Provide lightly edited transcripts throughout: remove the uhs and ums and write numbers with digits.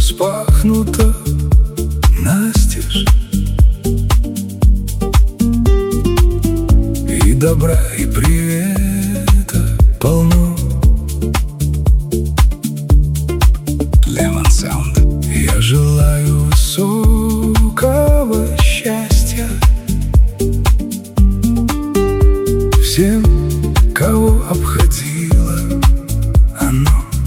распахнута настежь, и добра, и привета полно. Lemon Sound. Я желаю высокого счастья всем, кого обходило оно.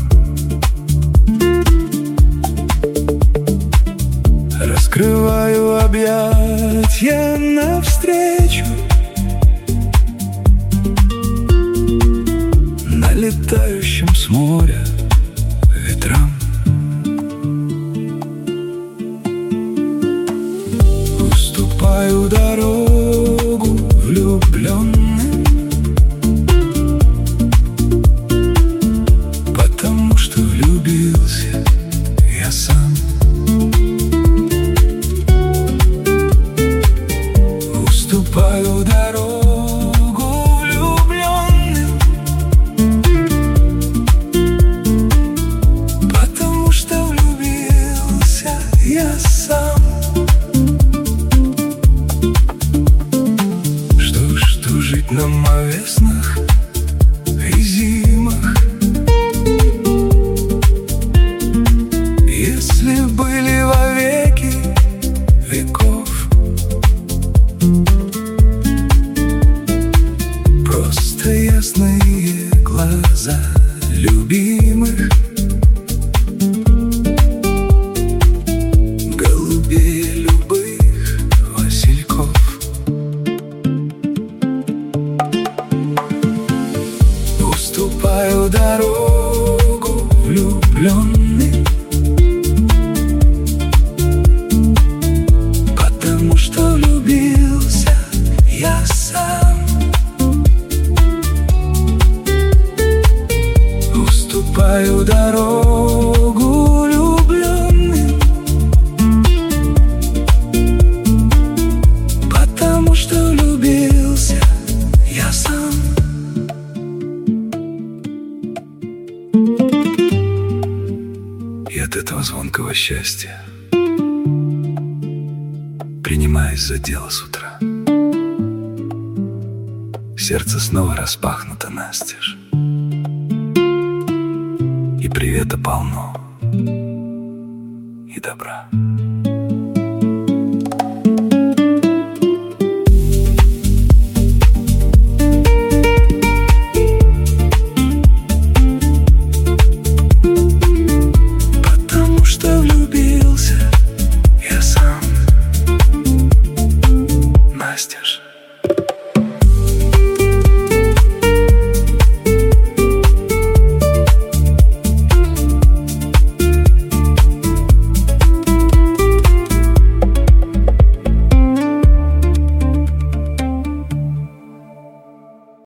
Раскрываю объятья навстречу налетающим с моря ветрам. Уступаю дорогу влюбленным, потому что влюбился я сам. Уступаю дорогу влюбленным, потому что влюбился я сам. Что жить нам о веснах и зимах, если были во веки веков. Просто ясные глаза любимых, голубее любых васильков. Уступаю дорогу влюбленным, потому что влюбился я сам. Уступаю дорогу влюбленным, потому что влюбился я сам. И от этого звонкого счастья принимаюсь за дело с утра. Сердце снова распахнуто настежь, и привета полно, и добра.